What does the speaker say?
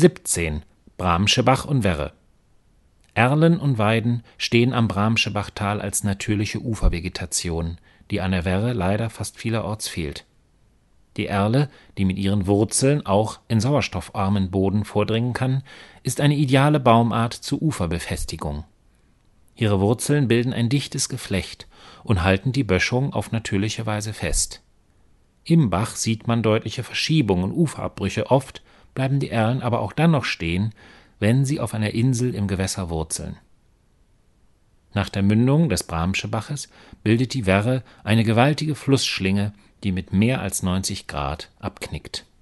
17. Bramsche Bach und Werre. Erlen und Weiden stehen am Bramsche Bachtal als natürliche Ufervegetation, die an der Werre leider fast vielerorts fehlt. Die Erle, die mit ihren Wurzeln auch in sauerstoffarmen Boden vordringen kann, ist eine ideale Baumart zur Uferbefestigung. Ihre Wurzeln bilden ein dichtes Geflecht und halten die Böschung auf natürliche Weise fest. Im Bach sieht man deutliche Verschiebungen und Uferabbrüche, oft bleiben die Erlen aber auch dann noch stehen, wenn sie auf einer Insel im Gewässer wurzeln. Nach der Mündung des Bramsche Baches bildet die Werre eine gewaltige Flussschlinge, die mit mehr als 90 Grad abknickt